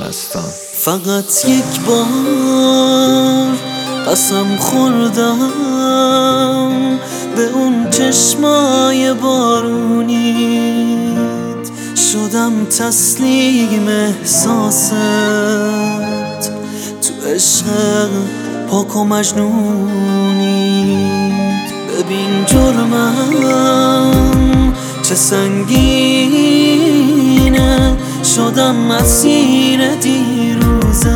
مستان. فقط یک بار قسم خوردم به اون چشمای بارونیت، شدم تسلیم احساست تو عشق پاک و مجنونیت. ببین جرمم چه سنگینه، شدم اسیر دیروزت.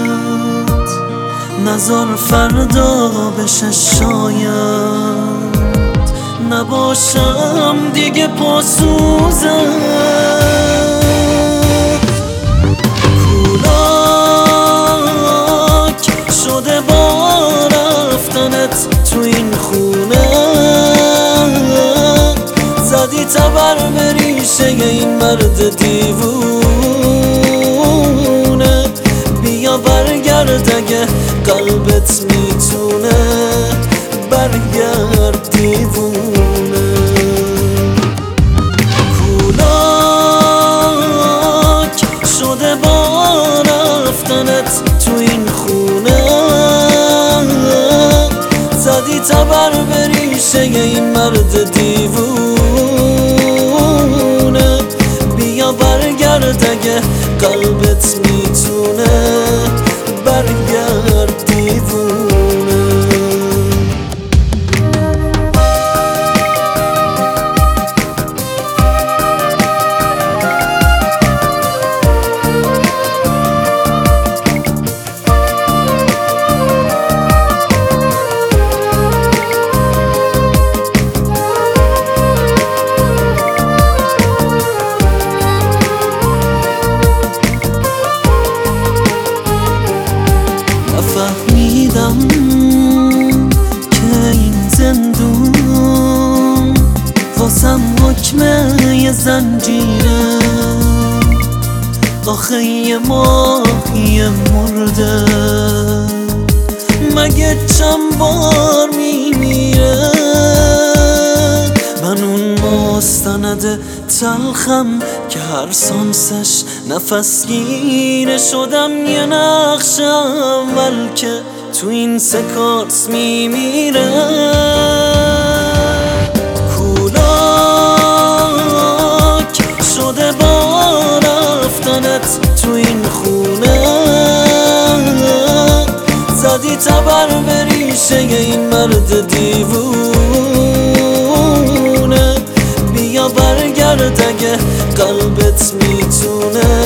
نزار فردا بشه شاید نباشم دیگه پاسوزت. کولاک شده با رفتنت تو این خونه، زدی تبر به ریشه این مرد دیوونه. بیا برگرد اگه قلبت میتونه، برگرد دیوونه. کولاک شده با رفتنت تو این خونه، زدی تبر به ریشه این مرد دیوونه. بیا برگرد اگه قلبت میتونه، برگرد دیوونه. فهمیدم که این زندون واسم حکمه یه زنجیره. آخه یه ماهی مرده مگه چند بار میمیره؟ من اون مستند تلخم که هر سانسش نفس گیره، شدم یه نقش اول که تو این سکانس میمیره. کولاک شده با رفتنت تو این خونه، زدی تبر به ریشه این مرد دیوونه. بیا برگرد اگه قلبت میتونه،